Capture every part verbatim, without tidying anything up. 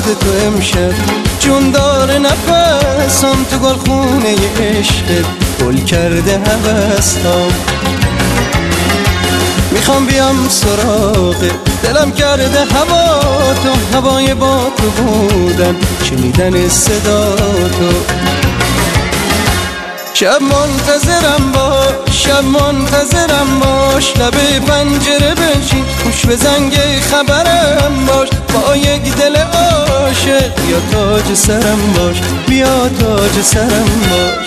یاد تو امشب جون داره نفسم، تو گلخونه عشقت گل کرده هوسم. میخوام بیام سراغ دلم کرده هوا تو، هوای با تو بودن شنیدن صدا تو. شب منتظرم باش، شب منتظرم باش، لبه پنجره بنشین گوش به زنگ خبرم باش. با یک دل عاشق بیا تاج سرم باش، بیا تاج سرم باش.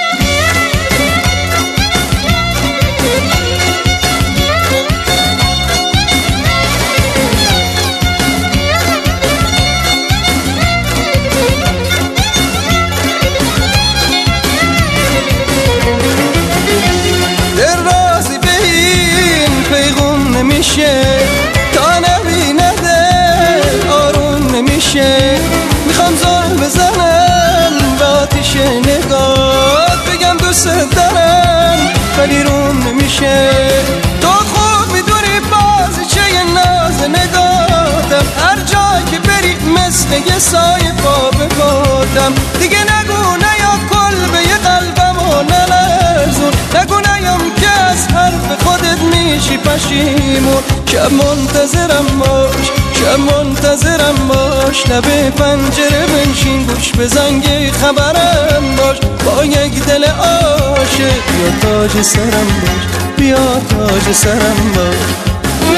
نمیشه تا نبینه دل آروم نمیشه، میخوام زل بزنم به آتیش نگات، بگم دوست دارم ولی روم نمیشه. تو خوب میدونی بازیچه ناز نگاتم، هر جا که بری مثل یه سایه پا به پاتم. دیگه نگو نیا کلبه قلبم و نلرزون، نگو نیام که از حرف خودت میشی پشیمون. شب منتظرم باش، شب منتظرم باش، لبه پنجره بنشین گوش به زنگ خبرم باش. با یک دل عاشق بیا تاج سرم باش، بیا تاج سرم باش.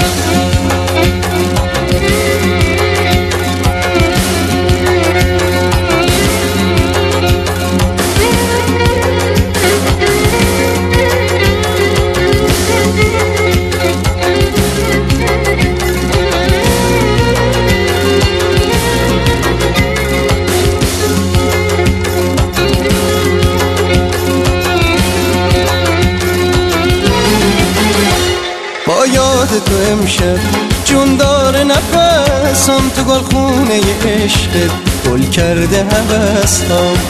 با یاد تو امشب جون داره نفسم، تو گلخونه عشقت گل کرده هوسم.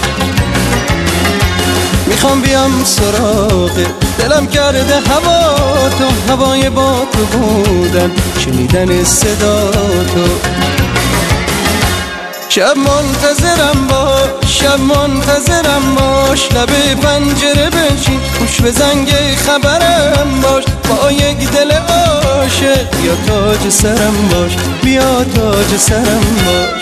میخوام بیام سراغ دلم کرده هوا تو، هوای با تو بودن شنیدن صدا تو. شب منتظرم باش، شب منتظرم باش، لبه پنجره بنشین گوش به زنگ خبرم باش. با یک دل عاشق بیا تاج سرم باش، بیا تاج سرم باش.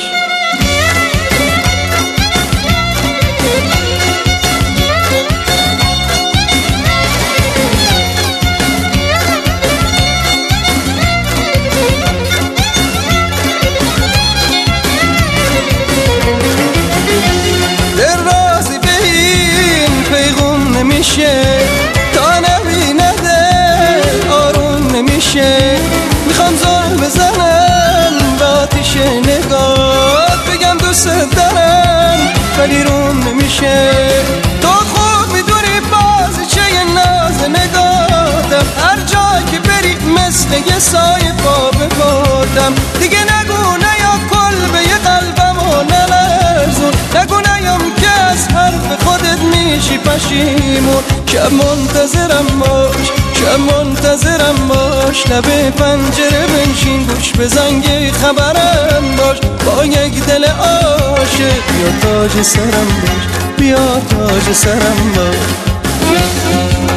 نمیشه تا نبینه دل آروم نمیشه، میخوام زل بزنم به آتیش نگات، بگم دوست دارم ولی روم نمیشه. تو خوب میدونی بازیچه ناز نگاتم، هر جا که بری مثل یه سایه پا به پاتم. دیگه نگو نیا کلبه قلبم و نلرزون، نگو نیام که از حرف خودت میشی پشیمون. شب منتظرم باش، شب منتظرم باش، لبه پنجره بنشین گوش به زنگ خبرم باش. با یک دل عاشق بیا تاج سرم باش، بیا تاج سرم باش.